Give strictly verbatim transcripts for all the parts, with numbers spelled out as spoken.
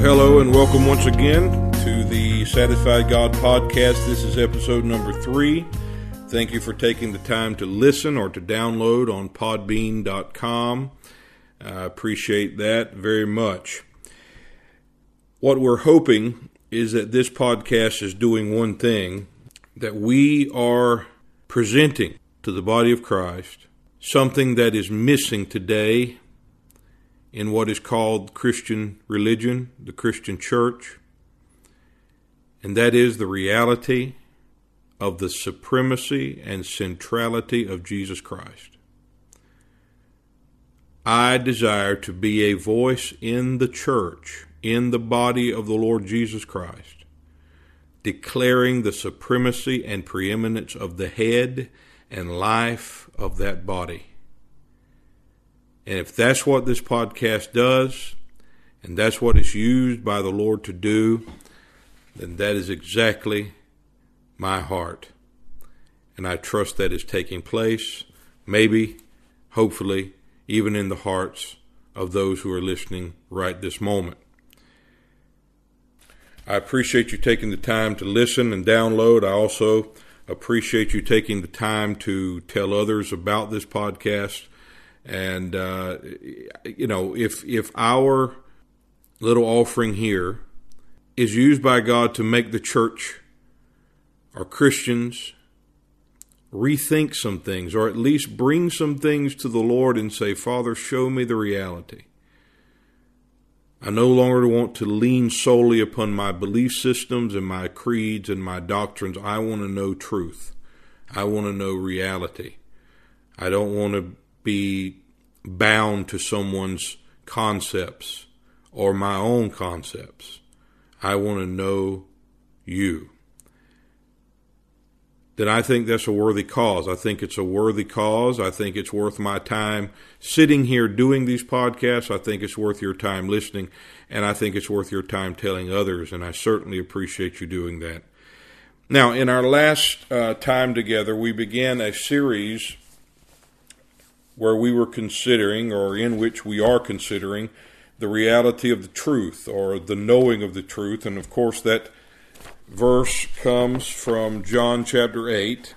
hello, and welcome once again to the Satisfied God podcast. This is episode number three. Thank you for taking the time to listen or to download on podbean dot com. I appreciate that very much. What we're hoping is that this podcast is doing one thing, that we are presenting to the body of Christ something that is missing today in what is called Christian religion, the Christian church, and that is the reality of the supremacy and centrality of Jesus Christ. I desire to be a voice in the church, in the body of the Lord Jesus Christ, declaring the supremacy and preeminence of the head and life of that body. And if that's what this podcast does, and that's what it's used by the Lord to do, then that is exactly my heart. And I trust that is taking place, maybe, hopefully, even in the hearts of those who are listening right this moment. I appreciate you taking the time to listen and download. I also appreciate you taking the time to tell others about this podcast. And, uh, you know, if if our little offering here is used by God to make the church or Christians rethink some things, or at least bring some things to the Lord and say, Father, show me the reality. I no longer want to lean solely upon my belief systems and my creeds and my doctrines. I want to know truth. I want to know reality. I don't want to be bound to someone's concepts or my own concepts. I want to know you. Then I think that's a worthy cause. I think it's a worthy cause. I think it's worth my time sitting here doing these podcasts. I think it's worth your time listening, and I think it's worth your time telling others, and I certainly appreciate you doing that. Now, in our last uh, time together, we began a series where we were considering, or in which we are considering, the reality of the truth, or the knowing of the truth. And of course, that verse comes from John chapter eight.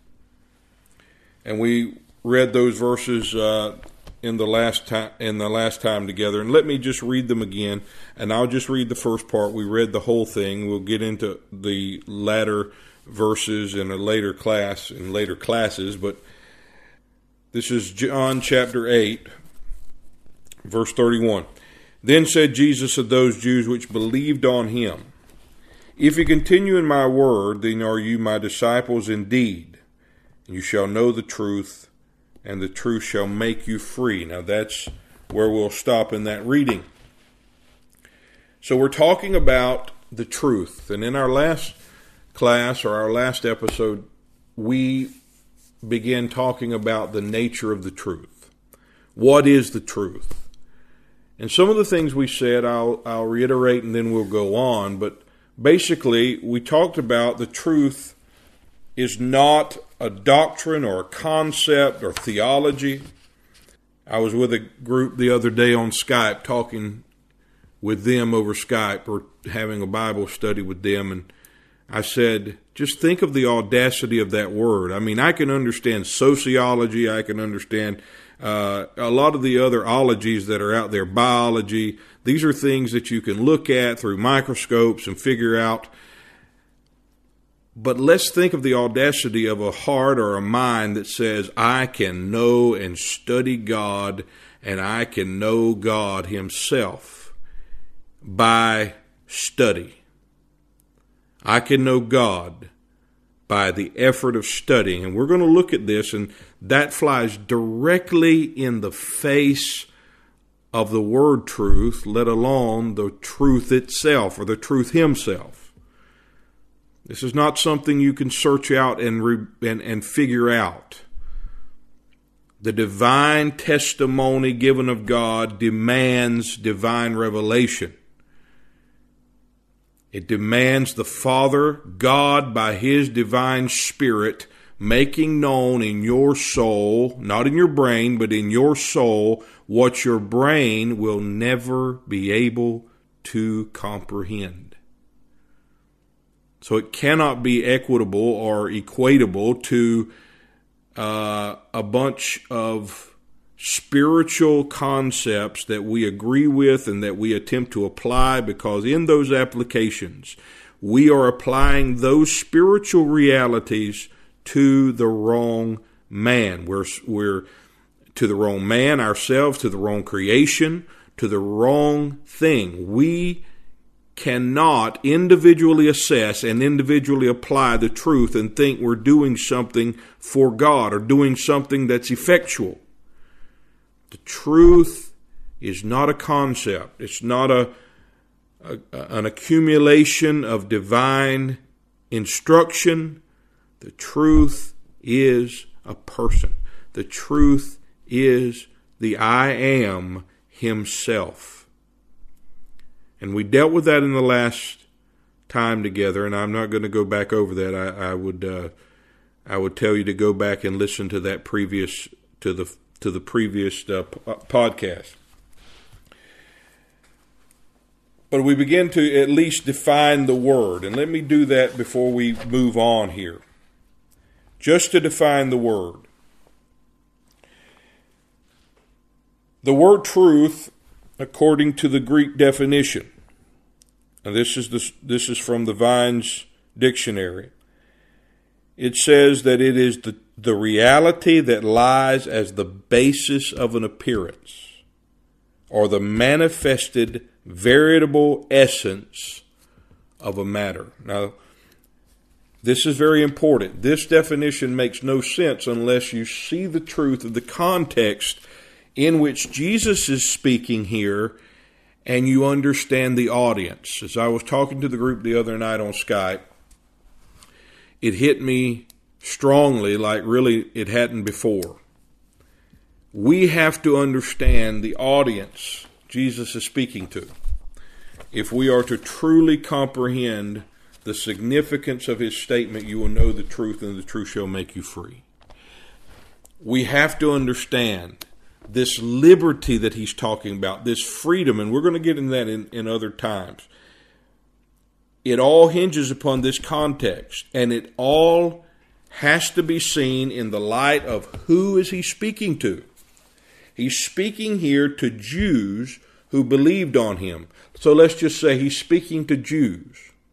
And we read those verses uh, in the last time in the last time together. And let me just read them again. And I'll just read the first part. We read the whole thing. We'll get into the latter verses in a later class, in later classes, but this is John chapter eight, verse thirty-one. Then said Jesus to those Jews which believed on him, If you continue in my word, then are you my disciples indeed, and you shall know the truth, and the truth shall make you free. Now that's where we'll stop in that reading. So we're talking about the truth, and in our last class, or our last episode, we begin talking about the nature of the truth. What is the truth? And some of the things we said, I'll, I'll reiterate and then we'll go on. But basically, we talked about the truth is not a doctrine or a concept or theology. I was with a group the other day on Skype, talking with them over Skype, or having a Bible study with them, and I said, just think of the audacity of that word. I mean, I can understand sociology. I can understand uh, a lot of the other ologies that are out there, biology. These are things that you can look at through microscopes and figure out. But let's think of the audacity of a heart or a mind that says, I can know and study God, and I can know God himself by study. I can know God by the effort of studying. And we're going to look at this, and that flies directly in the face of the word truth, let alone the truth itself, or the truth himself. This is not something you can search out and, re- and, and figure out. The divine testimony given of God demands divine revelation. It demands the Father, God, by his divine Spirit, making known in your soul, not in your brain, but in your soul, what your brain will never be able to comprehend. So it cannot be equitable or equatable to uh, a bunch of spiritual concepts that we agree with and that we attempt to apply, because in those applications, we are applying those spiritual realities to the wrong man. We're, we're to the wrong man ourselves, to the wrong creation, to the wrong thing. We cannot individually assess and individually apply the truth and think we're doing something for God or doing something that's effectual. The truth is not a concept. It's not a, a an accumulation of divine instruction. The truth is a person. The truth is the I Am himself. And we dealt with that in the last time together, and I'm not going to go back over that. I, I would uh, I would tell you to go back and listen to that previous to the to the previous uh, podcast. But we begin to at least define the word, and let me do that before we move on here. Just to define the word. The word truth, according to the Greek definition, and this is the, this is from the Vine's dictionary, it says that it is the, the reality that lies as the basis of an appearance, or the manifested veritable essence of a matter. Now, this is very important. This definition makes no sense unless you see the truth of the context in which Jesus is speaking here, and you understand the audience. As I was talking to the group the other night on Skype, it hit me strongly, like really it hadn't before. We have to understand the audience Jesus is speaking to if we are to truly comprehend the significance of his statement, you will know the truth and the truth shall make you free. We have to understand this liberty that he's talking about, this freedom, and we're going to get into that in, in other times. It all hinges upon this context, and it all has to be seen in the light of who is he speaking to. He's speaking here to Jews who believed on him. So let's just say he's speaking to Jews.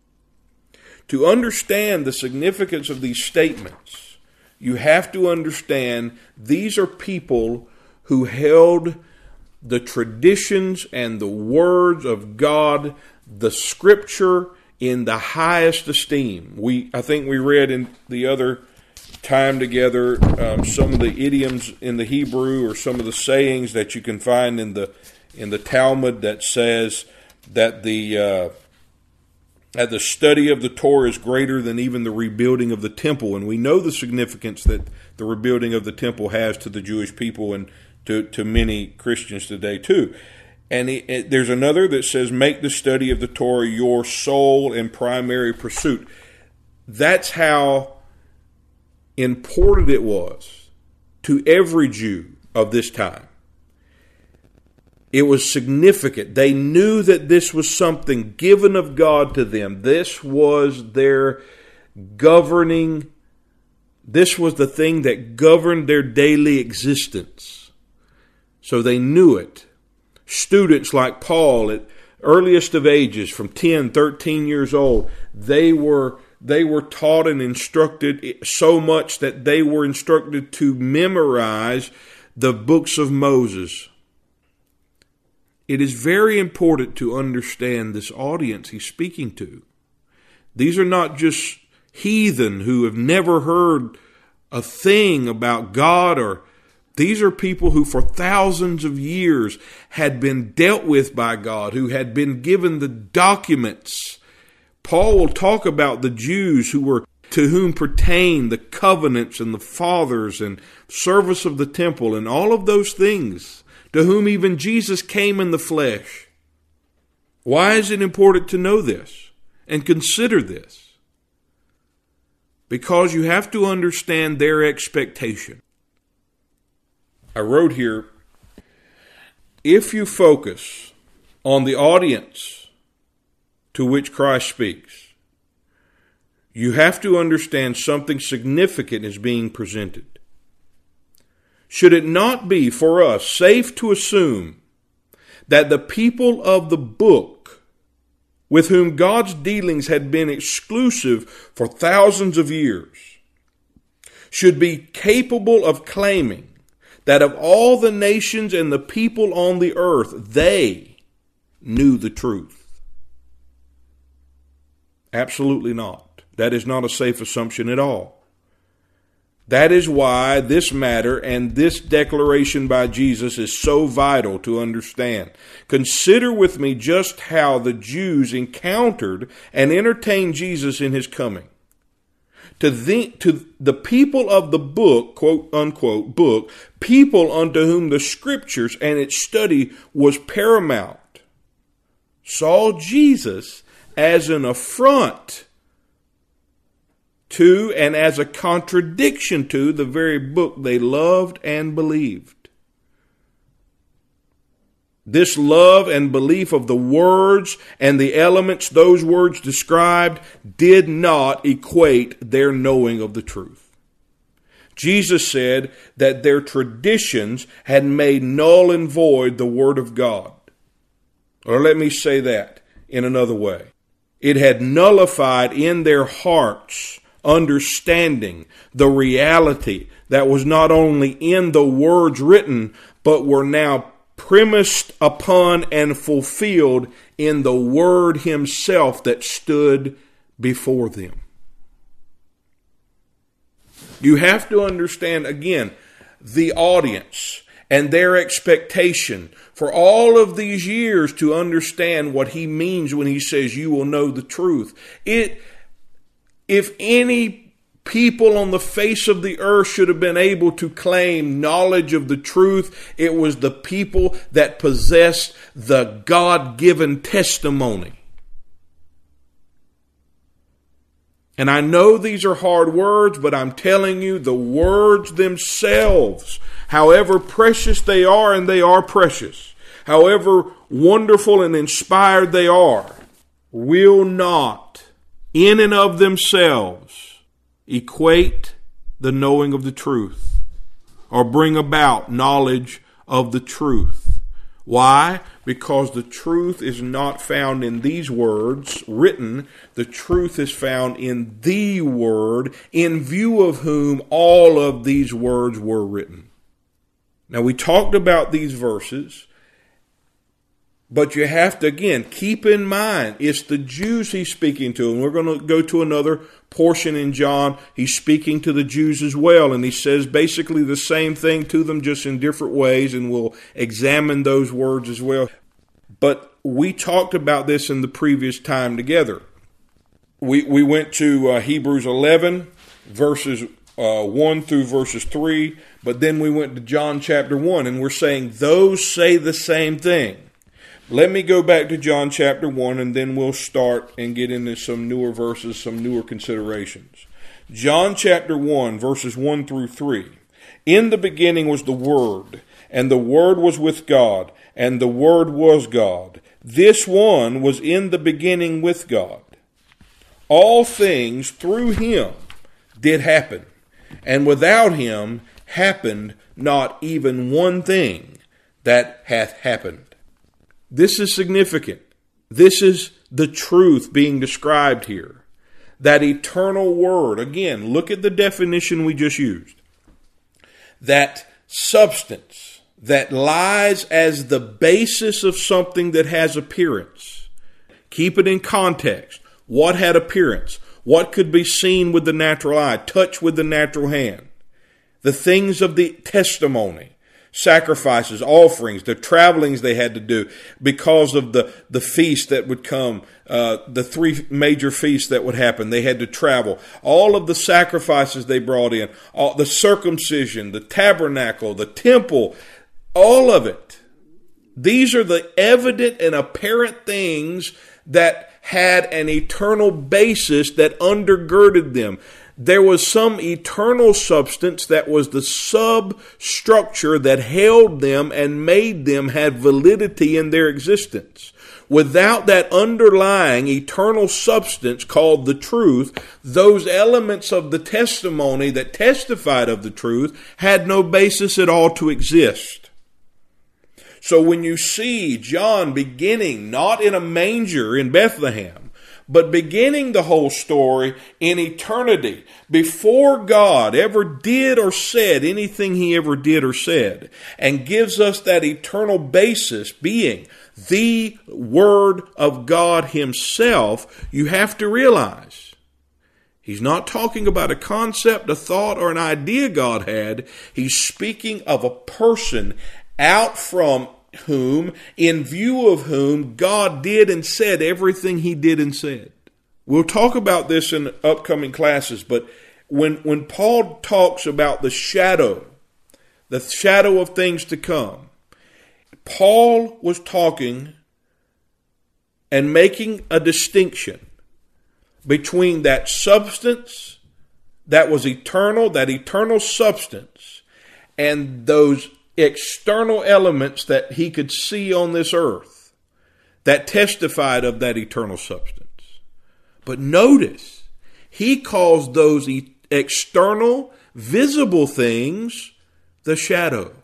To understand the significance of these statements, you have to understand these are people who held the traditions and the words of God, the Scripture, in the highest esteem. We, I think we read in the other time together um, some of the idioms in the Hebrew, or some of the sayings that you can find in the in the Talmud that says that the uh, that the study of the Torah is greater than even the rebuilding of the temple, and we know the significance that the rebuilding of the temple has to the Jewish people and to, to many Christians today too. And it, it, there's another that says, make the study of the Torah your sole and primary pursuit. That's how important it was to every Jew of this time. It was significant. They knew that this was something given of God to them. This was their governing, this was the thing that governed their daily existence. So they knew it. Students like Paul at earliest of ages, from ten, thirteen years old, they were they were taught and instructed so much that they were instructed to memorize the books of Moses. It is very important to understand this audience he's speaking to. These are not just heathen who have never heard a thing about God, or these are people who for thousands of years had been dealt with by God, who had been given the documents. Paul will talk about the Jews who were to whom pertain the covenants and the fathers and service of the temple and all of those things, to whom even Jesus came in the flesh. Why is it important to know this and consider this? Because you have to understand their expectation. I wrote here, if you focus on the audience to which Christ speaks, you have to understand something significant is being presented. Should it not be for us safe to assume that the people of the book, with whom God's dealings had been exclusive for thousands of years, should be capable of claiming that of all the nations and the people on the earth, they knew the truth? Absolutely not. That is not a safe assumption at all. That is why this matter and this declaration by Jesus is so vital to understand. Consider with me just how the Jews encountered and entertained Jesus in his coming. To the, to the people of the book, quote unquote, book, people unto whom the scriptures and its study was paramount, saw Jesus as an affront to and as a contradiction to the very book they loved and believed. This love and belief of the words and the elements those words described did not equate their knowing of the truth. Jesus said that their traditions had made null and void the Word of God. Or let me say that in another way. It had nullified in their hearts understanding the reality that was not only in the words written, but were now premised upon and fulfilled in the Word himself that stood before them. You have to understand, again, the audience and their expectation for all of these years to understand what he means when he says you will know the truth. It If any people on the face of the earth should have been able to claim knowledge of the truth, it was the people that possessed the God-given testimony. And I know these are hard words, but I'm telling you, the words themselves, however precious they are, and they are precious, however wonderful and inspired they are, will not in and of themselves equate the knowing of the truth or bring about knowledge of the truth. Why? Because the truth is not found in these words written. The truth is found in the Word, in view of whom all of these words were written. Now, we talked about these verses, but you have to, again, keep in mind, it's the Jews he's speaking to. And we're going to go to another portion in John. He's speaking to the Jews as well. And he says basically the same thing to them, just in different ways. And we'll examine those words as well. But we talked about this in the previous time together. We, we went to uh, Hebrews eleven, verses uh, one through verses three. But then we went to John chapter one. And we're saying those say the same thing. Let me go back to John chapter one, and then we'll start and get into some newer verses, some newer considerations. John chapter one, verses one through three. In the beginning was the Word, and the Word was with God, and the Word was God. This one was in the beginning with God. All things through him did happen, and without him happened not even one thing that hath happened. This is significant. This is the truth being described here. That eternal Word. Again, look at the definition we just used. That substance that lies as the basis of something that has appearance. Keep it in context. What had appearance? What could be seen with the natural eye, touched with the natural hand? The things of the testimony. Sacrifices, offerings, the travelings they had to do because of the, the feast that would come, uh, the three major feasts that would happen. They had to travel. All of the sacrifices they brought in, all, the circumcision, the tabernacle, the temple, all of it. These are the evident and apparent things that had an eternal basis that undergirded them. There was some eternal substance that was the substructure that held them and made them have validity in their existence. Without that underlying eternal substance called the truth, those elements of the testimony that testified of the truth had no basis at all to exist. So when you see John beginning not in a manger in Bethlehem, but beginning the whole story in eternity, before God ever did or said anything he ever did or said, and gives us that eternal basis being the Word of God himself, you have to realize he's not talking about a concept, a thought, or an idea God had. He's speaking of a person out from whom, in view of whom, God did and said everything he did and said. We'll talk about this in upcoming classes, but when, when Paul talks about the shadow, the shadow of things to come, Paul was talking and making a distinction between that substance that was eternal, that eternal substance, and those external elements that he could see on this earth that testified of that eternal substance. But notice, he calls those external, visible things the shadow.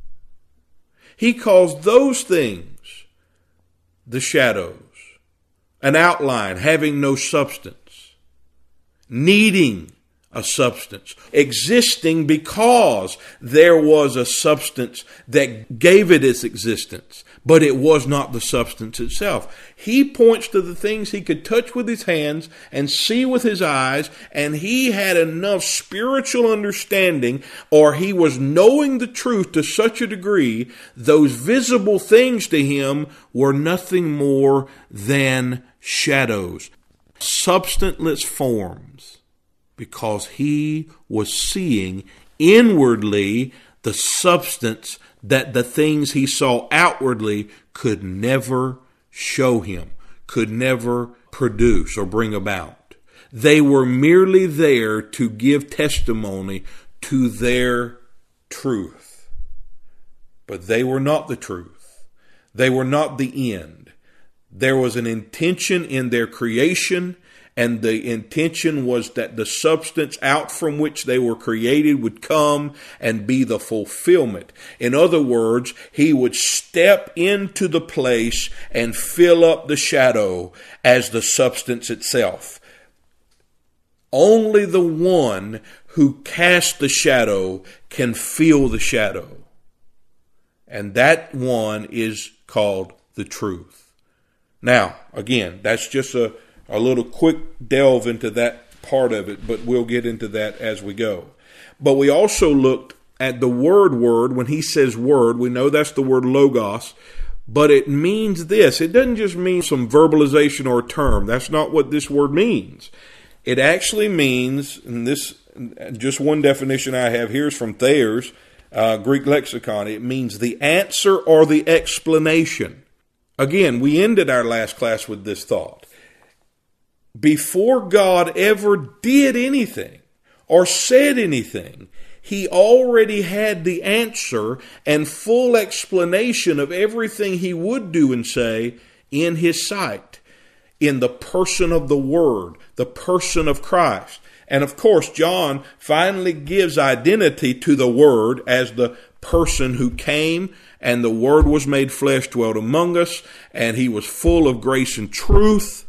He calls those things the shadows, an outline having no substance, needing a substance, existing because there was a substance that gave it its existence, but it was not the substance itself. He points to the things he could touch with his hands and see with his eyes, and he had enough spiritual understanding, or he was knowing the truth to such a degree, those visible things to him were nothing more than shadows, substanceless forms. Because he was seeing inwardly the substance that the things he saw outwardly could never show him, could never produce or bring about. They were merely there to give testimony to their truth. But they were not the truth. They were not the end. There was an intention in their creation, and the intention was that the substance out from which they were created would come and be the fulfillment. In other words, he would step into the place and fill up the shadow as the substance itself. Only the one who casts the shadow can feel the shadow. And that one is called the truth. Now, again, that's just a A little quick delve into that part of it, but we'll get into that as we go. But we also looked at the word word. When he says word, we know that's the word logos, but it means this. It doesn't just mean some verbalization or a term. That's not what this word means. It actually means, and this, just one definition I have here is from Thayer's uh, Greek lexicon. It means the answer or the explanation. Again, we ended our last class with this thought. Before God ever did anything or said anything, he already had the answer and full explanation of everything he would do and say in his sight, in the person of the Word, the person of Christ. And of course, John finally gives identity to the Word as the person who came, and the Word was made flesh, dwelt among us, and he was full of grace and truth,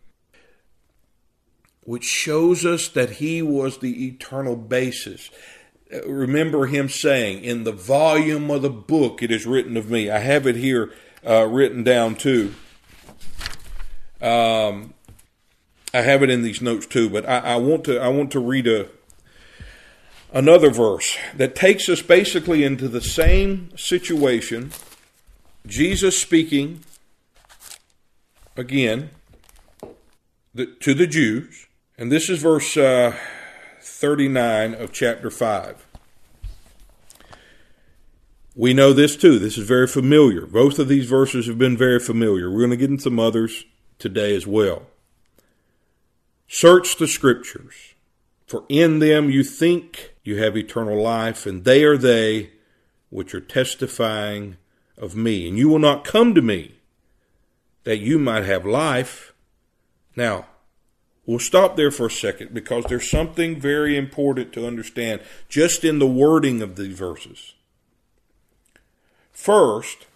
which shows us that he was the eternal basis. Remember him saying, in the volume of the book it is written of me. I have it here uh, written down too. Um, I have it in these notes too, but I, I want to I want to read a another verse that takes us basically into the same situation. Jesus speaking again the, to the Jews. And this is verse uh, thirty-nine of chapter five. We know this too. This is very familiar. Both of these verses have been very familiar. We're going to get into some others today as well. Search the Scriptures, for in them you think you have eternal life, and they are they which are testifying of me. And you will not come to me that you might have life. Now, we'll stop there for a second because there's something very important to understand just in the wording of these verses. First,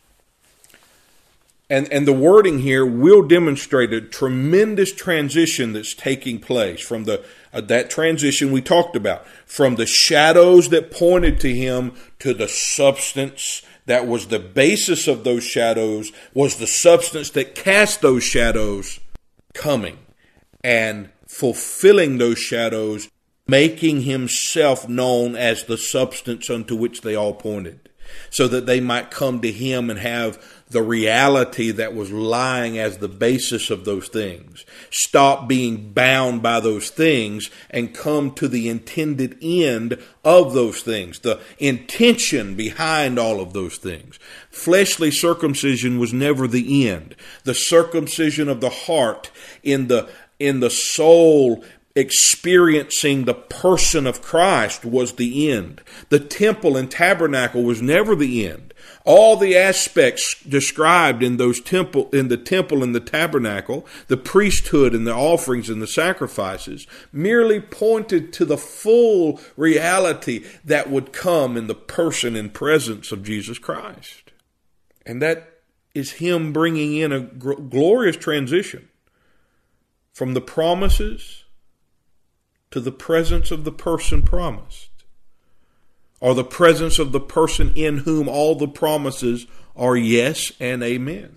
and, and the wording here will demonstrate a tremendous transition that's taking place from the uh, that transition we talked about, from the shadows that pointed to him to the substance that was the basis of those shadows, was the substance that cast those shadows coming and fulfilling those shadows, making himself known as the substance unto which they all pointed, so that they might come to him and have the reality that was lying as the basis of those things. Stop being bound by those things and come to the intended end of those things, the intention behind all of those things. Fleshly circumcision was never the end. The circumcision of the heart in the in the soul, experiencing the person of Christ, was the end. The temple and tabernacle was never the end. All the aspects described in those temple, in the temple and the tabernacle, the priesthood and the offerings and the sacrifices, merely pointed to the full reality that would come in the person and presence of Jesus Christ. And that is him bringing in a glorious transition from the promises to the presence of the person promised, or the presence of the person in whom all the promises are yes and amen.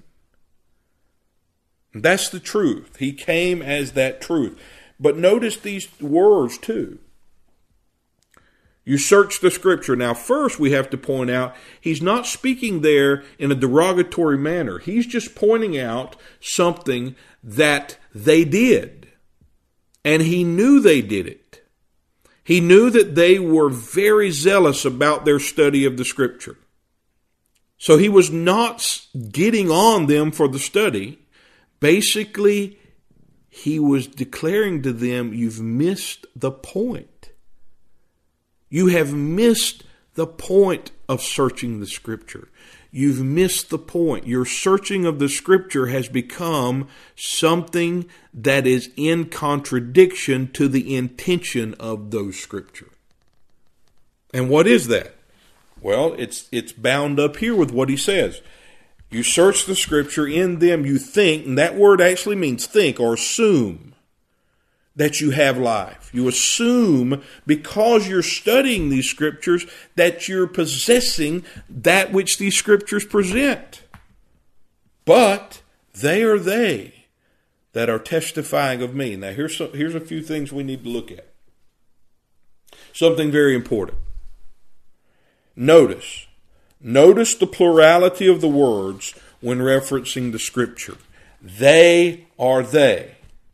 That's the truth. He came as that truth. But notice these words too. You search the scripture. Now, first we have to point out, he's not speaking there in a derogatory manner. He's just pointing out something that they did. And he knew they did it. He knew that they were very zealous about their study of the scripture. So he was not getting on them for the study. Basically, he was declaring to them, you've missed the point. You have missed the point of searching the scripture. You've missed the point. Your searching of the scripture has become something that is in contradiction to the intention of those scripture. And what is that? Well, it's it's bound up here with what he says. You search the scripture, in them you think, and that word actually means think or assume, that you have life. You assume, because you're studying these scriptures, that you're possessing that which these scriptures present. But they are they that are testifying of me. Now here's some, here's a few things we need to look at. Something very important. Notice, notice the plurality of the words when referencing the scripture. They are they.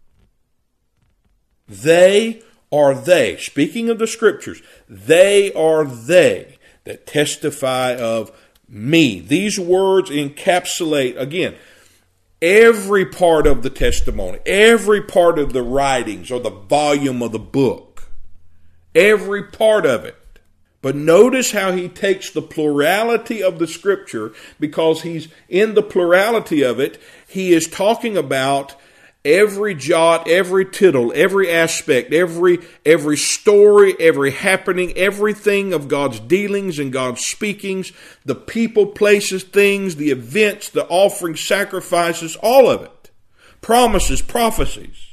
They are they. Speaking of the scriptures, they are they that testify of me. These words encapsulate, again, every part of the testimony, every part of the writings or the volume of the book, every part of it. But notice how he takes the plurality of the scripture, because he's in the plurality of it, he is talking about every jot, every tittle, every aspect, every every story, every happening, everything of God's dealings and God's speakings, the people, places, things, the events, the offerings, sacrifices, all of it. Promises, prophecies.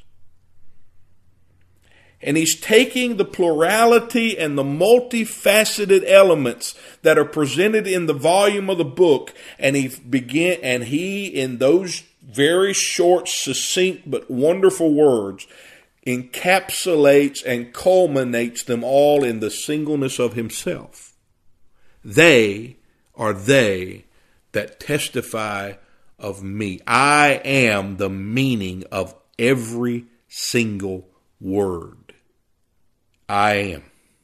And he's taking the plurality and the multifaceted elements that are presented in the volume of the book, and he begin and he in those very short, succinct, but wonderful words encapsulates and culminates them all in the singleness of himself. They are they that testify of me. I am the meaning of every single word. I am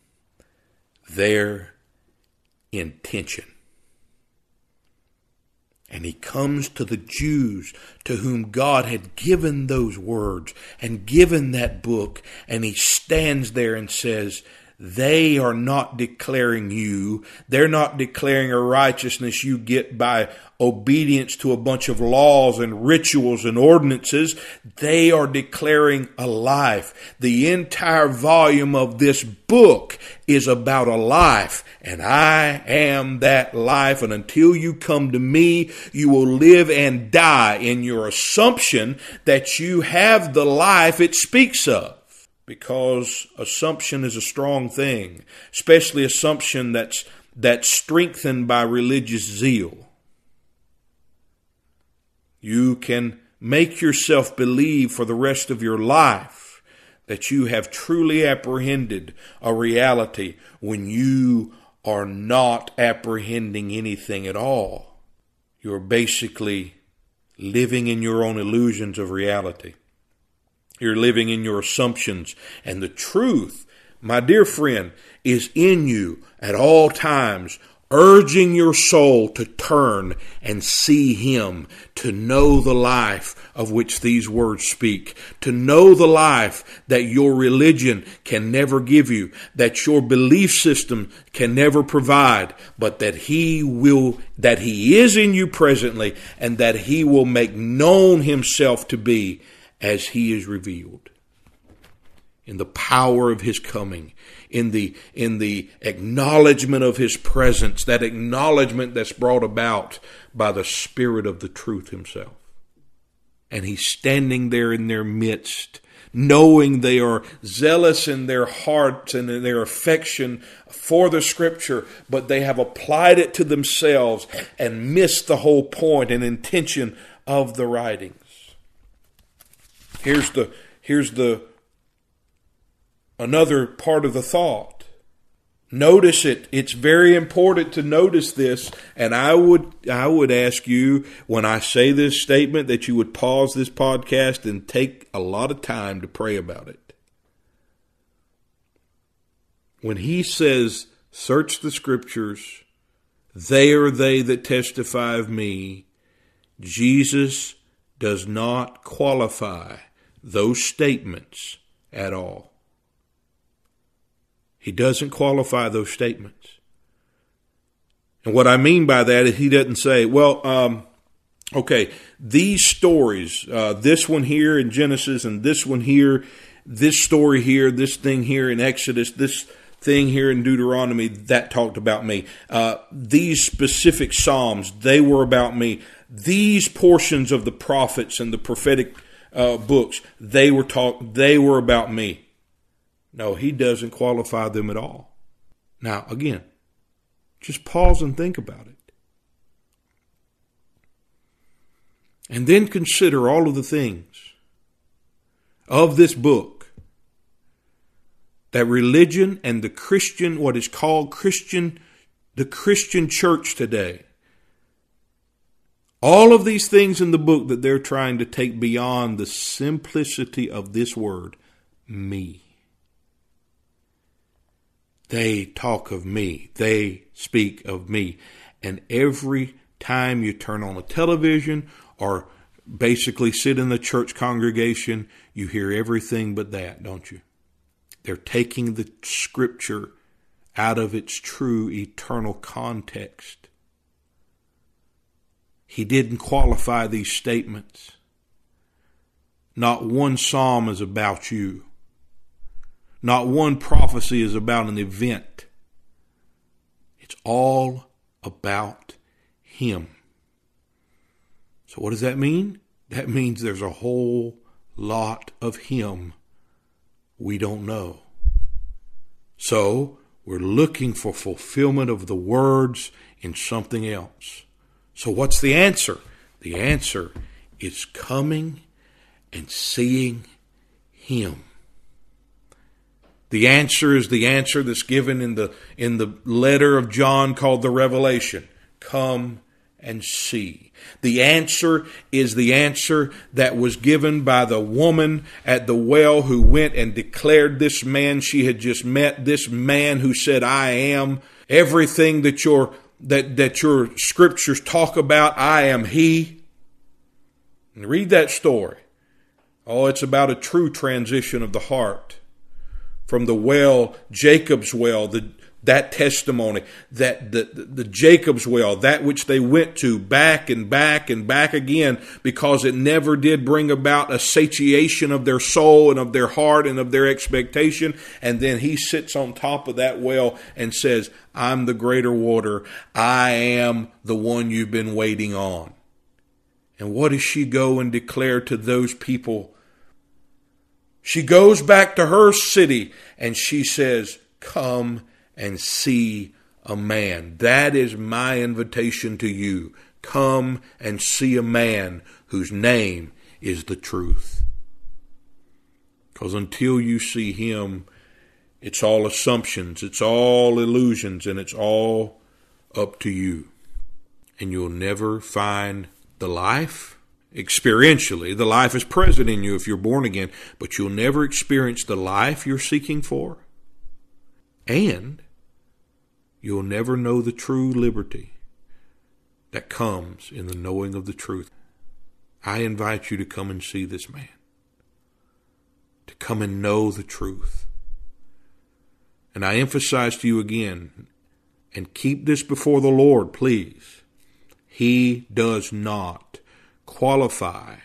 their intention. And he comes to the Jews to whom God had given those words and given that book, and he stands there and says, They are not declaring you. They're not declaring a righteousness you get by obedience to a bunch of laws and rituals and ordinances. They are declaring a life. The entire volume of this book is about a life, and I am that life. And until you come to me, you will live and die in your assumption that you have the life it speaks of. Because assumption is a strong thing, especially assumption that's that's strengthened by religious zeal. You can make yourself believe for the rest of your life that you have truly apprehended a reality when you are not apprehending anything at all. You're basically living in your own illusions of reality. You're living in your assumptions, and the truth, my dear friend, is in you at all times, urging your soul to turn and see Him, to know the life of which these words speak, to know the life that your religion can never give you, that your belief system can never provide, but that He will, that He is in you presently, and that He will make known Himself to be as He is revealed in the power of His coming, in the in the acknowledgement of His presence, that acknowledgement that's brought about by the Spirit of the truth Himself. And He's standing there in their midst, knowing they are zealous in their hearts and in their affection for the Scripture, but they have applied it to themselves and missed the whole point and intention of the writings. Here's the here's the another part of the thought. Notice it. It's very important to notice this, and I would I would ask you when I say this statement that you would pause this podcast and take a lot of time to pray about it. When He says, "Search the Scriptures, they are they that testify of me," Jesus does not qualify those statements at all. He doesn't qualify those statements. And what I mean by that is He doesn't say, well, um, okay, these stories, uh, this one here in Genesis and this one here, this story here, this thing here in Exodus, this thing here in Deuteronomy, that talked about me. Uh, these specific Psalms, they were about me. These portions of the prophets and the prophetic Uh, books, they were talk, they were about me. No, He doesn't qualify them at all. Now, again, just pause and think about it. And then consider all of the things of this book that religion and the Christian, what is called Christian, the Christian church today, all of these things in the book that they're trying to take beyond the simplicity of this word, me. They talk of me. They speak of me. And every time you turn on a television or basically sit in the church congregation, you hear everything but that, don't you? They're taking the Scripture out of its true eternal context. He didn't qualify these statements. Not one psalm is about you. Not one prophecy is about an event. It's all about Him. So what does that mean? That means there's a whole lot of Him we don't know. So we're looking for fulfillment of the words in something else. So what's the answer? The answer is coming and seeing Him. The answer is the answer that's given in the in the letter of John called the Revelation. Come and see. The answer is the answer that was given by the woman at the well who went and declared this man she had just met, this man who said, I am everything that your that, that your scriptures talk about, I am he. And read that story. Oh, it's about a true transition of the heart. from the well, Jacob's well, the that testimony, that the, the, the Jacob's well, that which they went to back and back and back again, because it never did bring about a satiation of their soul and of their heart and of their expectation. And then he sits on top of that well and says, I'm the greater water. I am the one you've been waiting on. And what does she go and declare to those people? She goes back to her city and she says, come and see a man. That is my invitation to you. Come and see a man whose name is the truth. Because until you see him, it's all assumptions, it's all illusions, and it's all up to you. And you'll never find the life. Experientially, the life is present in you if you're born again, but you'll never experience the life you're seeking for. And you'll never know the true liberty that comes in the knowing of the truth. I invite you to come and see this man, to come and know the truth. And I emphasize to you again, and keep this before the Lord, please. He does not qualify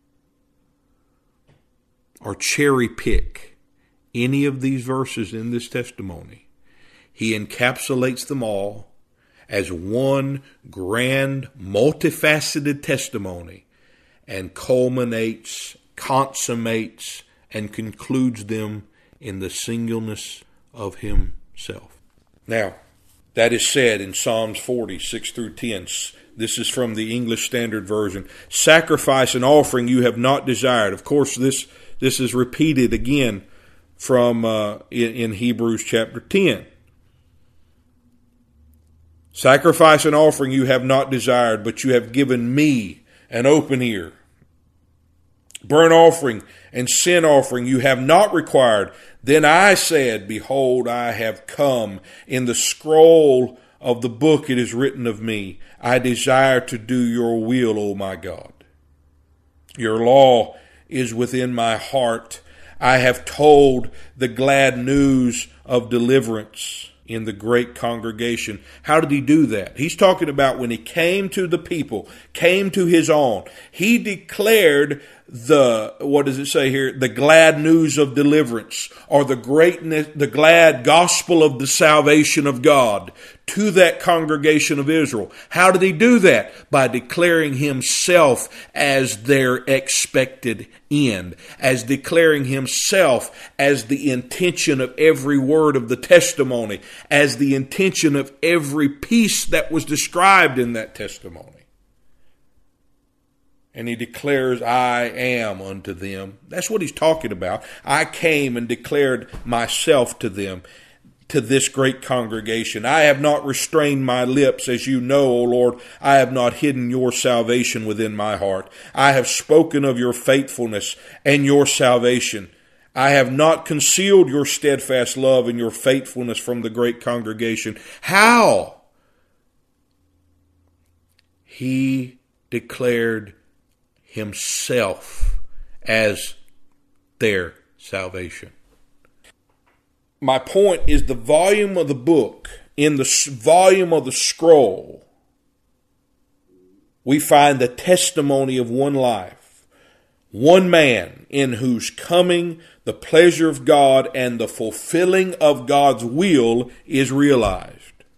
or cherry pick any of these verses in this testimony. He encapsulates them all as one grand, multifaceted testimony and culminates, consummates, and concludes them in the singleness of himself. Now, that is said in Psalms forty, six through ten. This is from the English Standard Version. Sacrifice and offering you have not desired. Of course, this this is repeated again from uh, in, in Hebrews chapter ten. Sacrifice and offering you have not desired, but you have given me an open ear. Burnt offering and sin offering you have not required. Then I said, behold, I have come. In the scroll of the book it is written of me, I desire to do your will, O my God. Your law is within my heart. I have told the glad news of deliverance in the great congregation. How did he do that? He's talking about when he came to the people, came to his own. He declared the, what does it say here? The glad news of deliverance, or the greatness, the glad gospel of the salvation of God to that congregation of Israel. How did he do that? By declaring himself as their expected end, as declaring himself as the intention of every word of the testimony, as the intention of every piece that was described in that testimony. And he declares, I am unto them. That's what he's talking about. I came and declared myself to them, to this great congregation. I have not restrained my lips, as you know, O Lord. I have not hidden your salvation within my heart. I have spoken of your faithfulness and your salvation. I have not concealed your steadfast love and your faithfulness from the great congregation. How? He declared himself as their salvation. My point is, the volume of the book, in the volume of the scroll, we find the testimony of one life, one man in whose coming the pleasure of God and the fulfilling of God's will is realized.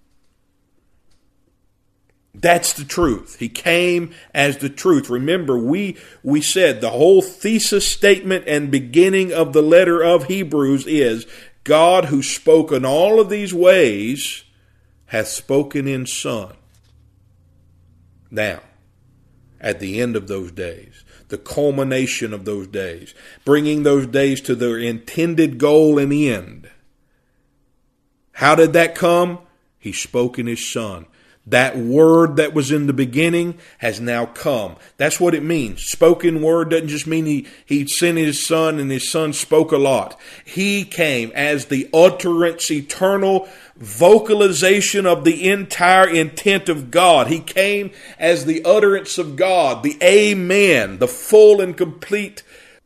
That's the truth. He came as the truth. Remember, we we said the whole thesis statement and beginning of the letter of Hebrews is, God who spoke in all of these ways hath spoken in Son. Now, at the end of those days, the culmination of those days, bringing those days to their intended goal and end. How did that come? He spoke in His Son. That word that was in the beginning has now come. That's what it means. Spoken word doesn't just mean he, he sent His Son and His Son spoke a lot. He came as the utterance, eternal vocalization of the entire intent of God. He came as the utterance of God, the Amen, the full and complete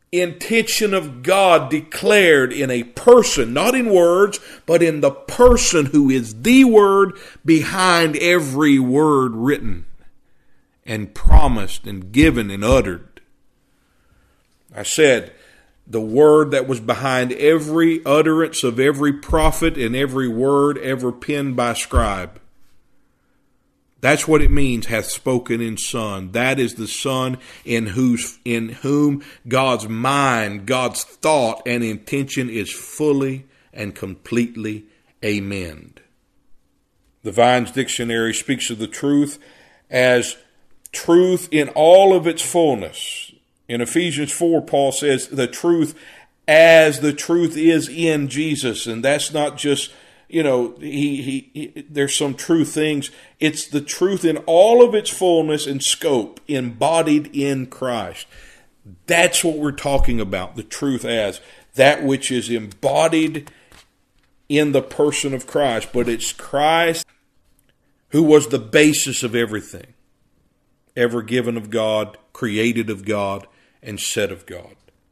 intention of God declared in a person, not in words, but in the person who is the word behind every word written and promised and given and uttered. I said, the word that was behind every utterance of every prophet and every word ever penned by scribe. That's what it means, hath spoken in Son. That is the Son in whose in whom God's mind, God's thought and intention is fully and completely amened. The Vine's Dictionary speaks of the truth as truth in all of its fullness. In Ephesians four, Paul says the truth as the truth is in Jesus. And that's not just, you know, he, he, he there's some true things. It's the truth in all of its fullness and scope, embodied in Christ. That's what we're talking about, the truth as that which is embodied in the person of Christ. But it's Christ who was the basis of everything, ever given of God, created of God, and said of God.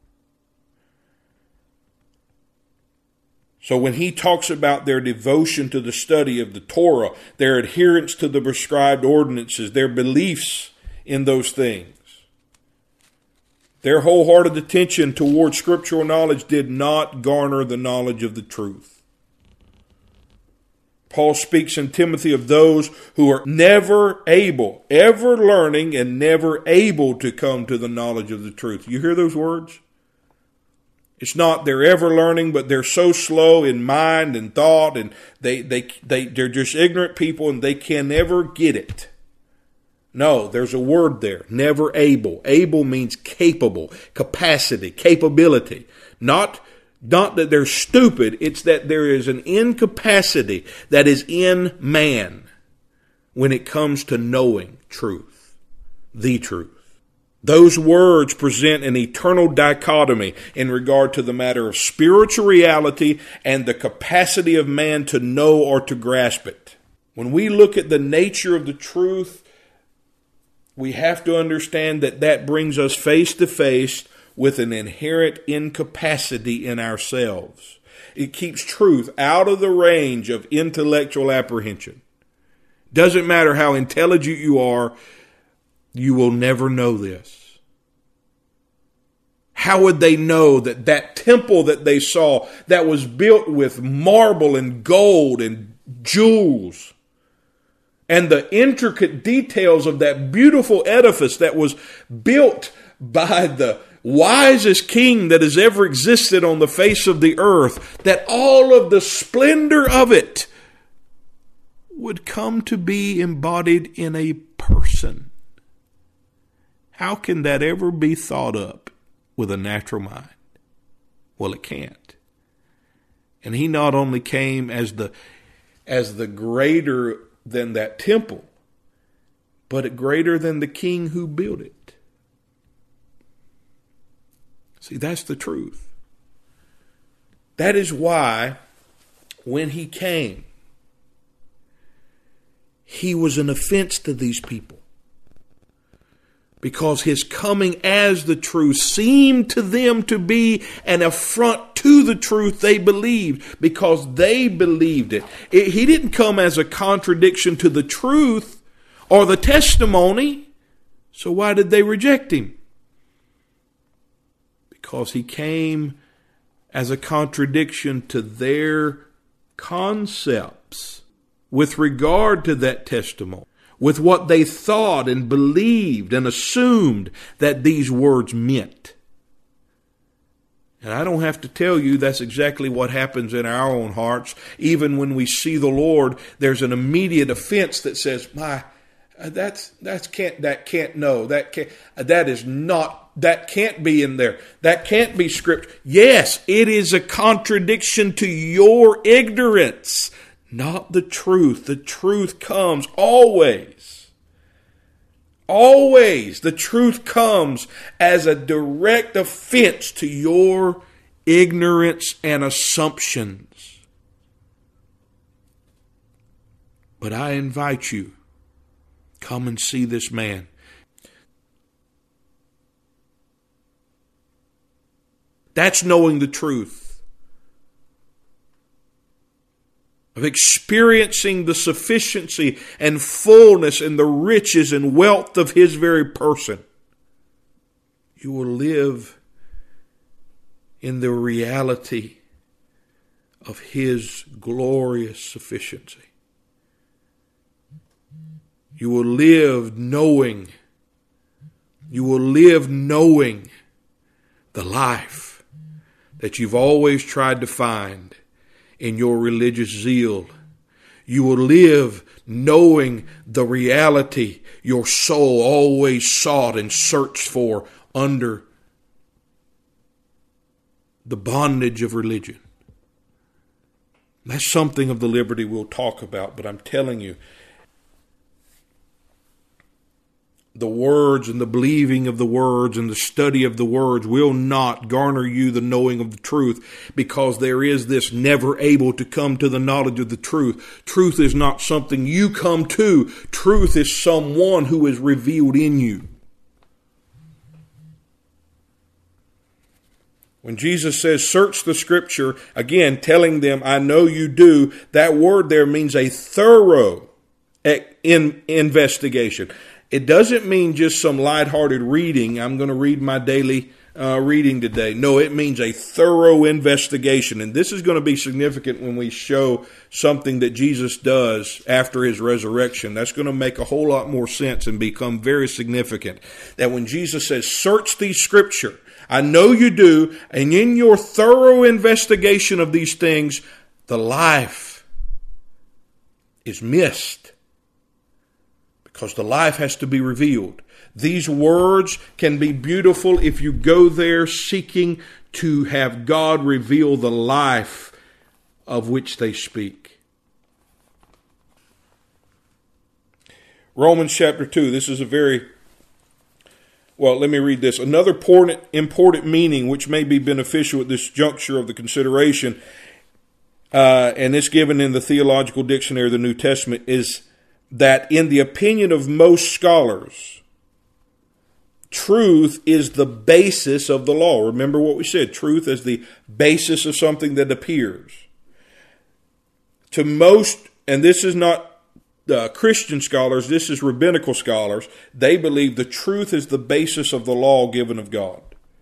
So when he talks about their devotion to the study of the Torah, their adherence to the prescribed ordinances, their beliefs in those things, their wholehearted attention toward scriptural knowledge did not garner the knowledge of the truth. Paul speaks in Timothy of those who are never able, ever learning and never able to come to the knowledge of the truth. You hear those words? It's not they're ever learning, but they're so slow in mind and thought, and they, they, they, they're just ignorant people and they can never get it. No, there's a word there, never able. Able means capable, capacity, capability. Not, not that they're stupid, it's that there is an incapacity that is in man when it comes to knowing truth, the truth. Those words present an eternal dichotomy in regard to the matter of spiritual reality and the capacity of man to know or to grasp it. When we look at the nature of the truth, we have to understand that that brings us face to face with an inherent incapacity in ourselves. It keeps truth out of the range of intellectual apprehension. Doesn't matter how intelligent you are, you will never know this. How would they know that that temple that they saw that was built with marble and gold and jewels and the intricate details of that beautiful edifice that was built by the wisest king that has ever existed on the face of the earth, that all of the splendor of it would come to be embodied in a person? How can that ever be thought up with a natural mind? Well, it can't. And he not only came as the as the greater than that temple, but greater than the king who built it. See, that's the truth. That is why when he came, he was an offense to these people. Because his coming as the truth seemed to them to be an affront to the truth they believed, because they believed it. it. He didn't come as a contradiction to the truth or the testimony. So why did they reject him? Because he came as a contradiction to their concepts with regard to that testimony, with what they thought and believed and assumed that these words meant. And I don't have to tell you that's exactly what happens in our own hearts. Even when we see the Lord, there's an immediate offense that says, "My, that's that's can't that can't no that can't that is not that can't be in there. That can't be scripture." Yes, it is a contradiction to your ignorance. Not the truth. The truth comes always. Always. The truth comes as a direct offense to your ignorance and assumptions. But I invite you, come and see this man. That's knowing the truth. Of experiencing the sufficiency and fullness and the riches and wealth of His very person. You will live in the reality of His glorious sufficiency. You will live knowing, you will live knowing the life that you've always tried to find in your religious zeal. You will live knowing the reality your soul always sought and searched for under the bondage of religion. That's something of the liberty we'll talk about, but I'm telling you, the words and the believing of the words and the study of the words will not garner you the knowing of the truth, because there is this never able to come to the knowledge of the truth. Truth is not something you come to. Truth is someone who is revealed in you. When Jesus says, search the Scripture, again, telling them, I know you do, that word there means a thorough in investigation. It doesn't mean just some lighthearted reading. I'm going to read my daily uh, reading today. No, it means a thorough investigation. And this is going to be significant when we show something that Jesus does after His resurrection. That's going to make a whole lot more sense and become very significant. That when Jesus says, search the Scripture, I know you do, and in your thorough investigation of these things, the life is missed. Because the life has to be revealed. These words can be beautiful if you go there seeking to have God reveal the life of which they speak. Romans chapter two, this is a very, well, let me read this. Another important, important meaning which may be beneficial at this juncture of the consideration, uh, and it's given in the Theological Dictionary of the New Testament, is that in the opinion of most scholars, truth is the basis of the law. Remember what we said, truth is the basis of something that appears. To most, and this is not uh, Christian scholars, this is rabbinical scholars, they believe the truth is the basis of the law given of God.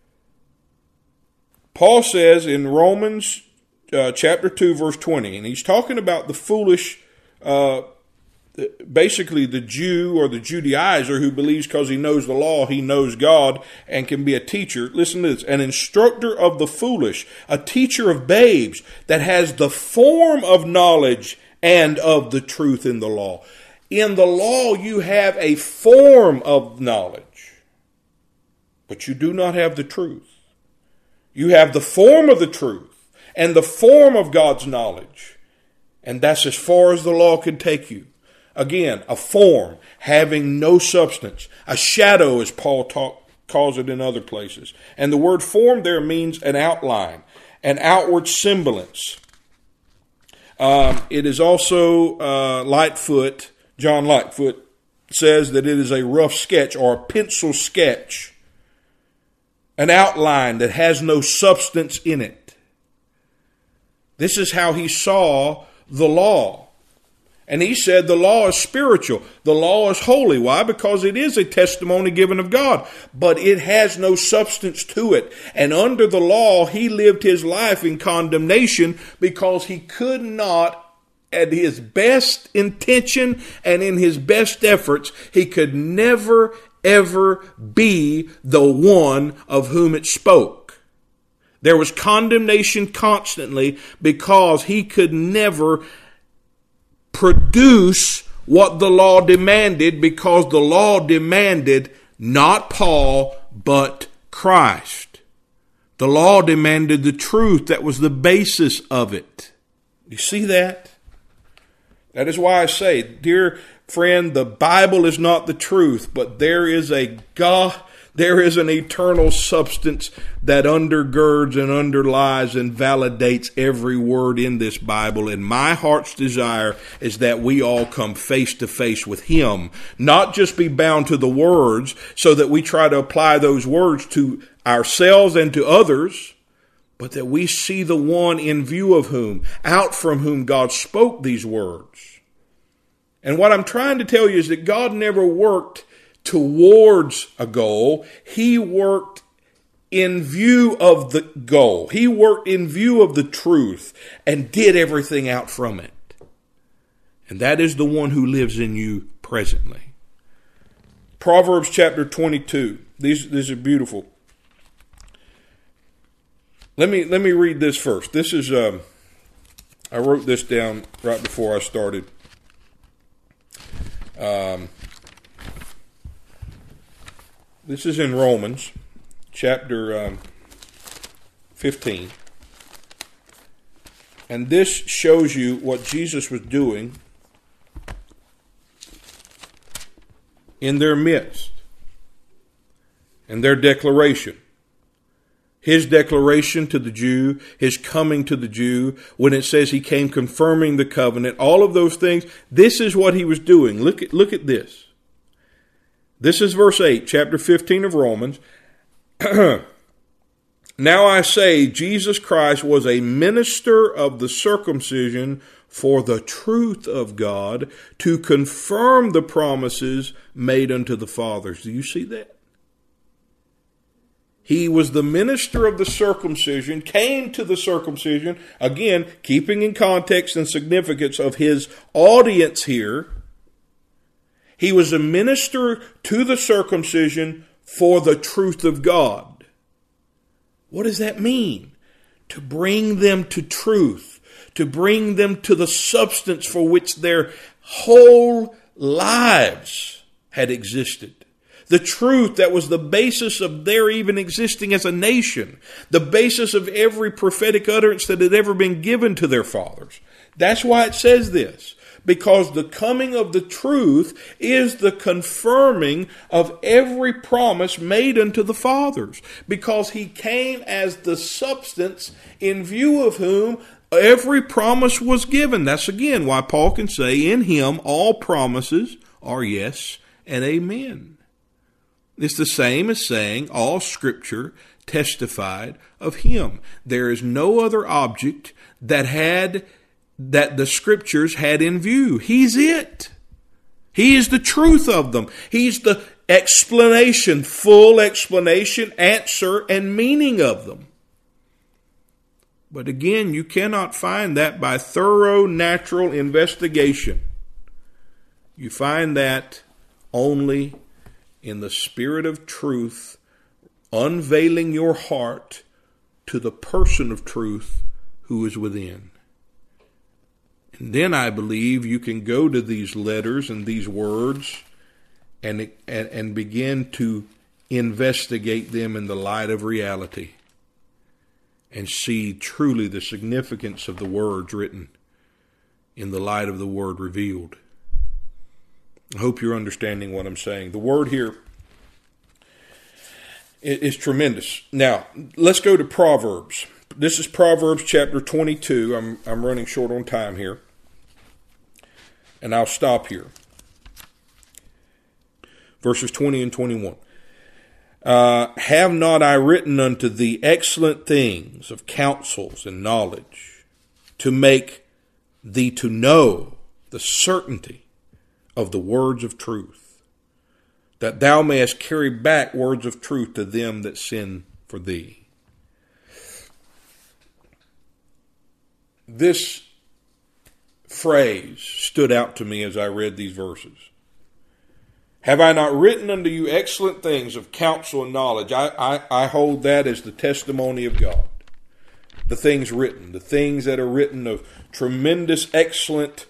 Paul says in Romans uh, chapter two, verse twenty, and he's talking about the foolish uh basically the Jew or the Judaizer who believes because he knows the law, he knows God and can be a teacher. Listen to this. An instructor of the foolish, a teacher of babes that has the form of knowledge and of the truth in the law. In the law, you have a form of knowledge, but you do not have the truth. You have the form of the truth and the form of God's knowledge. And that's as far as the law can take you. Again, a form having no substance. A shadow, as Paul talk, calls it in other places. And the word form there means an outline, an outward semblance. Um, it is also uh, Lightfoot, John Lightfoot says that it is a rough sketch or a pencil sketch. An outline that has no substance in it. This is how he saw the law. And he said the law is spiritual. The law is holy. Why? Because it is a testimony given of God. But it has no substance to it. And under the law, he lived his life in condemnation because he could not, at his best intention and in his best efforts, he could never, ever be the one of whom it spoke. There was condemnation constantly because he could never produce what the law demanded, because the law demanded not Paul, but Christ. The law demanded the truth that was the basis of it. You see that? That is why I say, dear friend, the Bible is not the truth, but there is a God, there is an eternal substance that undergirds and underlies and validates every word in this Bible. And my heart's desire is that we all come face to face with Him, not just be bound to the words so that we try to apply those words to ourselves and to others, but that we see the one in view of whom, out from whom God spoke these words. And what I'm trying to tell you is that God never worked towards a goal. He worked in view of the goal. He worked in view of the truth and did everything out from it. And that is the one who lives in you presently. Proverbs chapter twenty-two. These, these are beautiful. Let me let me read this first. This is um, I wrote this down right before I started. Um, this is in Romans chapter um, fifteen, and this shows you what Jesus was doing in their midst, and their declaration. His declaration to the Jew, his coming to the Jew, when it says he came confirming the covenant, all of those things, this is what he was doing. Look at, look at this. This is verse eight, chapter fifteen of Romans. Now I say, Jesus Christ was a minister of the circumcision for the truth of God, to confirm the promises made unto the fathers. Do you see that? He was the minister of the circumcision, came to the circumcision, again, keeping in context and significance of his audience here. He was a minister to the circumcision for the truth of God. What does that mean? To bring them to truth, to bring them to the substance for which their whole lives had existed. The truth that was the basis of their even existing as a nation. The basis of every prophetic utterance that had ever been given to their fathers. That's why it says this. Because the coming of the truth is the confirming of every promise made unto the fathers. Because he came as the substance in view of whom every promise was given. That's again why Paul can say, in him all promises are yes and amen. It's the same as saying all Scripture testified of him. There is no other object that had that the Scriptures had in view. He's it. He is the truth of them. He's the explanation, full explanation, answer, and meaning of them. But again, you cannot find that by thorough natural investigation. You find that only in the Spirit of truth, unveiling your heart to the person of truth who is within. And then I believe you can go to these letters and these words and, and, and begin to investigate them in the light of reality and see truly the significance of the words written in the light of the word revealed. I hope you're understanding what I'm saying. The word here is tremendous. Now, let's go to Proverbs. This is Proverbs chapter twenty-two. I'm I'm running short on time here. And I'll stop here. Verses twenty and twenty-one. Uh, have not I written unto thee excellent things of counsels and knowledge, to make thee to know the certainty of the words of truth, that thou mayest carry back words of truth to them that sin for thee. This phrase stood out to me as I read these verses. Have I not written unto you excellent things of counsel and knowledge? I, I, I hold that as the testimony of God. The things written, the things that are written of tremendous, excellent,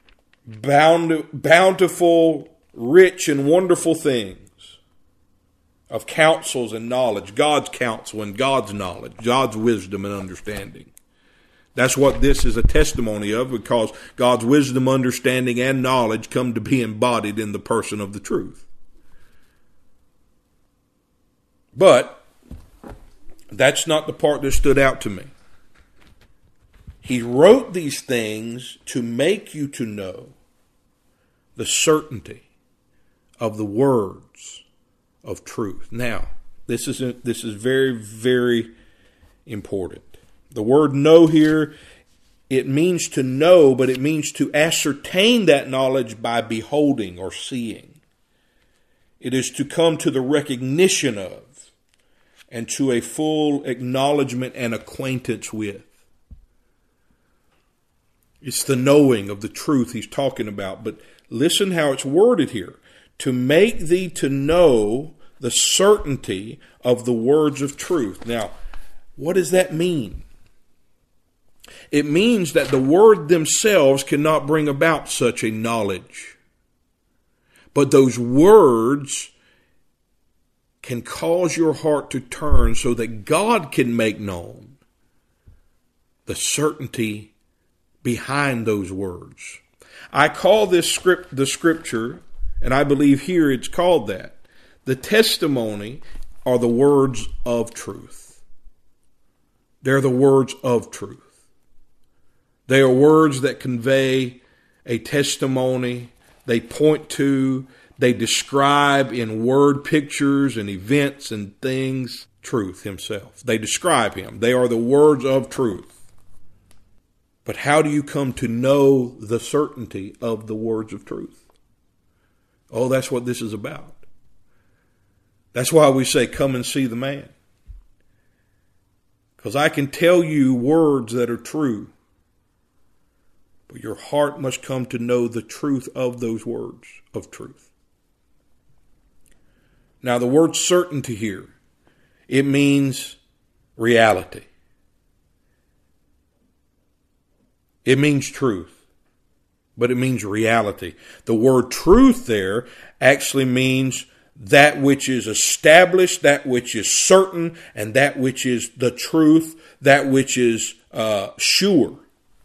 bountiful, rich, and wonderful things of counsels and knowledge, God's counsel and God's knowledge, God's wisdom and understanding. That's what this is a testimony of, because God's wisdom, understanding, and knowledge come to be embodied in the person of the truth. But that's not the part that stood out to me. He wrote these things to make you to know the certainty of the words of truth. Now, this is this is very, very important. The word know here, it means to know, but it means to ascertain that knowledge by beholding or seeing. It is to come to the recognition of and to a full acknowledgement and acquaintance with. It's the knowing of the truth he's talking about. But listen how it's worded here. To make thee to know the certainty of the words of truth. Now, what does that mean? It means that the word themselves cannot bring about such a knowledge. But those words can cause your heart to turn so that God can make known the certainty behind those words. I call this script the scripture, and I believe here it's called that. The testimony are the words of truth. They're the words of truth. They are words that convey a testimony. They point to, they describe in word pictures and events and things, truth himself. They describe him. They are the words of truth. But how do you come to know the certainty of the words of truth? Oh, that's what this is about. That's why we say, come and see the man. Because I can tell you words that are true, but your heart must come to know the truth of those words of truth. Now, the word certainty here, it means reality. It means truth, but it means reality. The word truth there actually means that which is established, that which is certain, and that which is the truth, that which is uh, sure.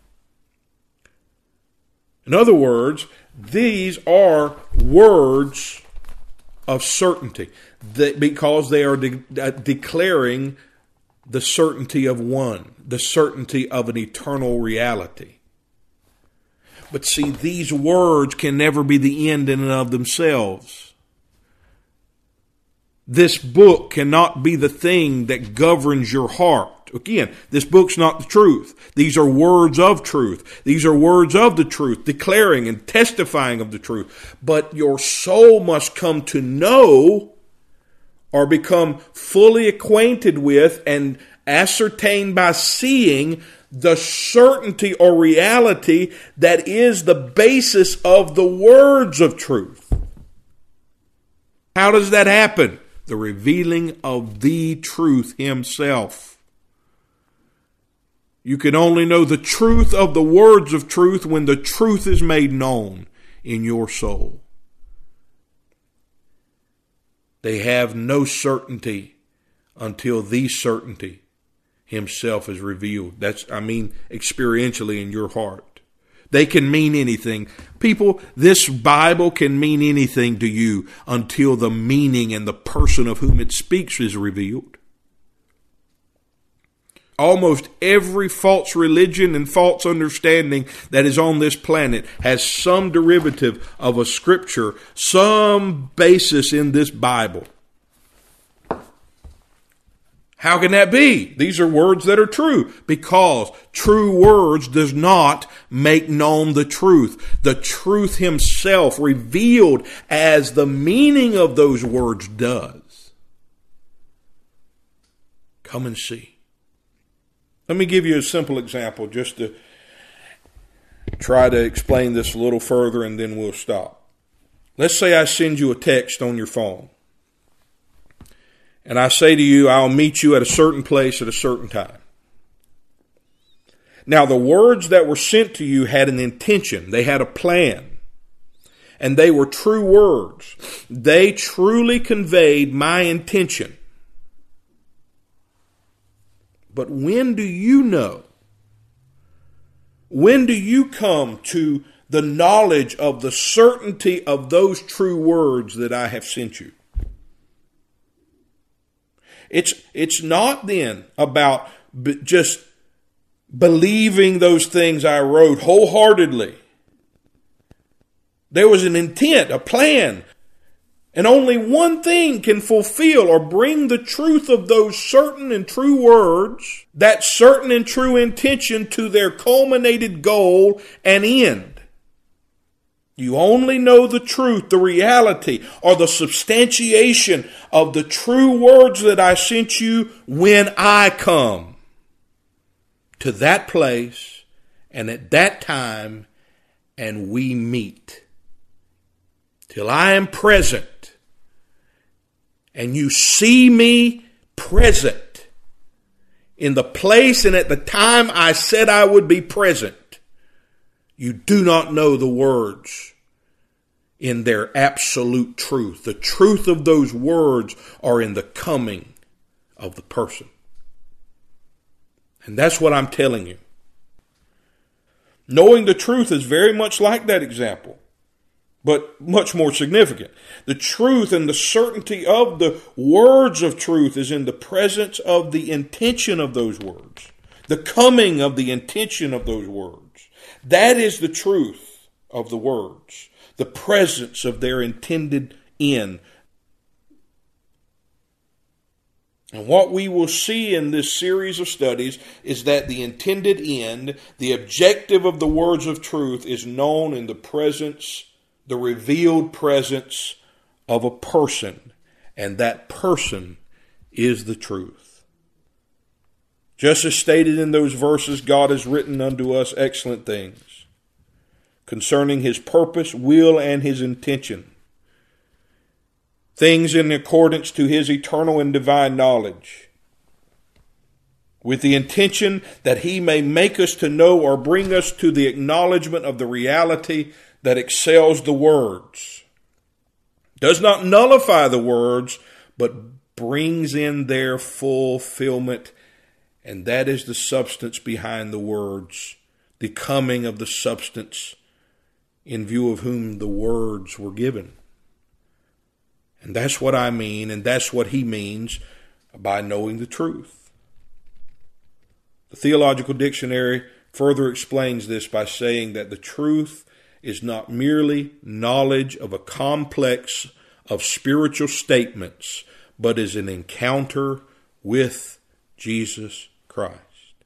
In other words, these are words of certainty that, because they are de- de- declaring the certainty of one, the certainty of an eternal reality. But see, these words can never be the end in and of themselves. This book cannot be the thing that governs your heart. Again, this book's not the truth. These are words of truth. These are words of the truth, declaring and testifying of the truth. But your soul must come to know or become fully acquainted with and ascertain by seeing the certainty or reality that is the basis of the words of truth. How does that happen? The revealing of the truth himself. You can only know the truth of the words of truth when the truth is made known in your soul. They have no certainty until the certainty himself is revealed. That's, I mean, experientially in your heart. They can mean anything. People, this Bible can mean anything to you until the meaning and the person of whom it speaks is revealed. Almost every false religion and false understanding that is on this planet has some derivative of a scripture, some basis in this Bible. How can that be? These are words that are true, because true words does not make known the truth. The truth himself revealed as the meaning of those words does. Come and see. Let me give you a simple example just to try to explain this a little further, and then we'll stop. Let's say I send you a text on your phone. And I say to you, I'll meet you at a certain place at a certain time. Now, the words that were sent to you had an intention. They had a plan. And they were true words. They truly conveyed my intention. But when do you know? When do you come to the knowledge of the certainty of those true words that I have sent you? It's, it's not then about b- just believing those things I wrote wholeheartedly. There was an intent, a plan. And only one thing can fulfill or bring the truth of those certain and true words, that certain and true intention, to their culminated goal and end. You only know the truth, the reality, or the substantiation of the true words that I sent you when I come to that place and at that time and we meet. Till I am present and you see me present in the place and at the time I said I would be present, you do not know the words in their absolute truth. The truth of those words are in the coming of the person. And that's what I'm telling you. Knowing the truth is very much like that example, but much more significant. The truth and the certainty of the words of truth is in the presence of the intention of those words, the coming of the intention of those words. That is the truth of the words, the presence of their intended end. And what we will see in this series of studies is that the intended end, the objective of the words of truth, is known in the presence, the revealed presence of a person. And that person is the truth. Just as stated in those verses, God has written unto us excellent things concerning His purpose, will, and His intention. Things in accordance to His eternal and divine knowledge, with the intention that He may make us to know or bring us to the acknowledgement of the reality that excels the words, does not nullify the words, but brings in their fulfillment. And that is the substance behind the words, the coming of the substance in view of whom the words were given. And that's what I mean, and that's what he means by knowing the truth. The Theological Dictionary further explains this by saying that the truth is not merely knowledge of a complex of spiritual statements, but is an encounter with Jesus Christ.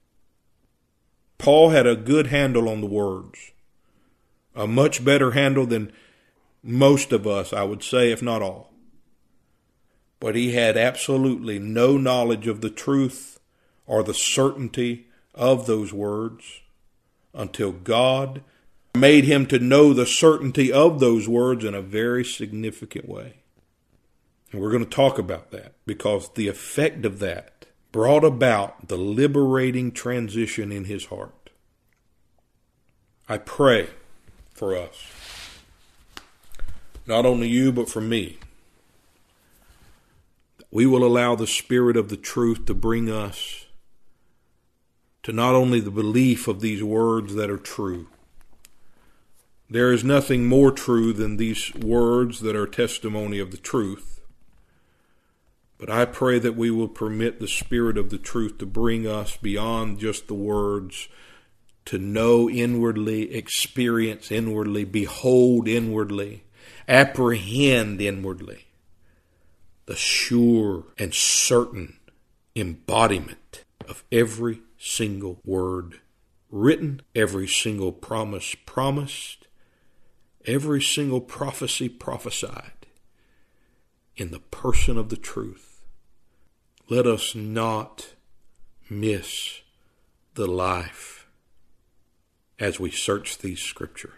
Paul had a good handle on the words, a much better handle than most of us, I would say, if not all. But he had absolutely no knowledge of the truth or the certainty of those words until God made him to know the certainty of those words in a very significant way. And we're going to talk about that because the effect of that brought about the liberating transition in his heart. I pray for us, not only you, but for me. We will allow the Spirit of the truth to bring us to not only the belief of these words that are true. There is nothing more true than these words that are testimony of the truth. But I pray that we will permit the Spirit of the truth to bring us beyond just the words, to know inwardly, experience inwardly, behold inwardly, apprehend inwardly the sure and certain embodiment of every single word written, every single promise promised, every single prophecy prophesied in the person of the truth. Let us not miss the life as we search these scripture.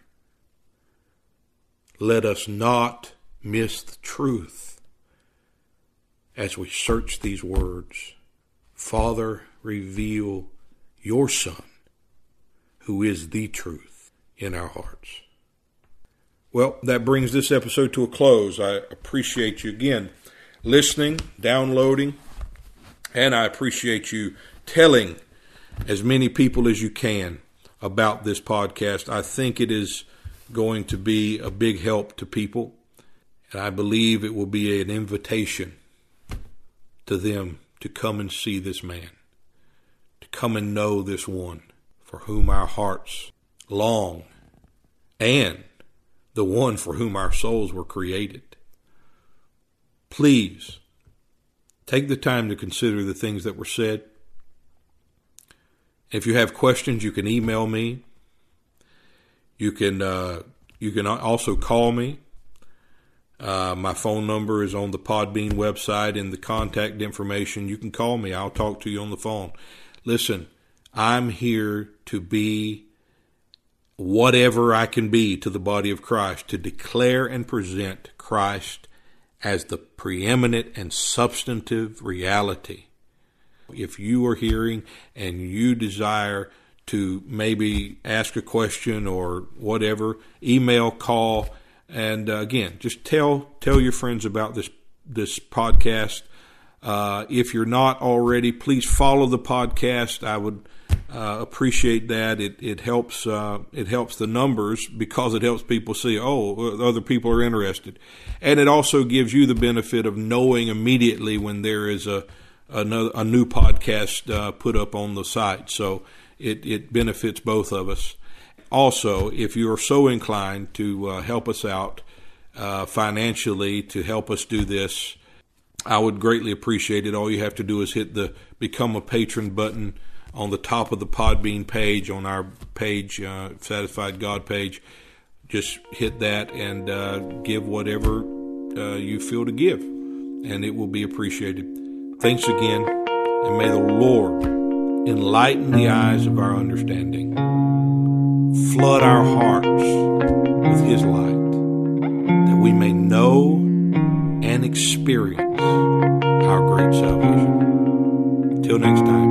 Let us not miss the truth as we search these words. Father, reveal your Son, who is the truth, in our hearts. Well, that brings this episode to a close. I appreciate you again listening, downloading, and I appreciate you telling as many people as you can about this podcast. I think it is going to be a big help to people, and I believe it will be an invitation to them to come and see this man, to come and know this one for whom our hearts long, and the one for whom our souls were created. please take the time to consider the things that were said. If you have questions, you can email me. You can uh, you can also call me. Uh, my phone number is on the Podbean website in the contact information. You can call me. I'll talk to you on the phone. Listen, I'm here to be whatever I can be to the body of Christ, to declare and present Christ as the preeminent and substantive reality. If you are hearing and you desire to maybe ask a question or whatever, email, call, and uh, again, just tell tell your friends about this this podcast. Uh, if you're not already, please follow the podcast. I would uh, appreciate that. It it helps uh, it helps the numbers because it helps people see, oh, other people are interested, and it also gives you the benefit of knowing immediately when there is a another a new podcast uh, put up on the site. So it it benefits both of us. Also, if you are so inclined to uh, help us out uh, financially to help us do this, I would greatly appreciate it. All you have to do is hit the Become a Patron button on the top of the Podbean page, on our page, uh, Satisfied God page. Just hit that and uh, give whatever uh, you feel to give, and it will be appreciated. Thanks again, and may the Lord enlighten the eyes of our understanding, flood our hearts with His light, that we may know and experience our great salvation. Till next time.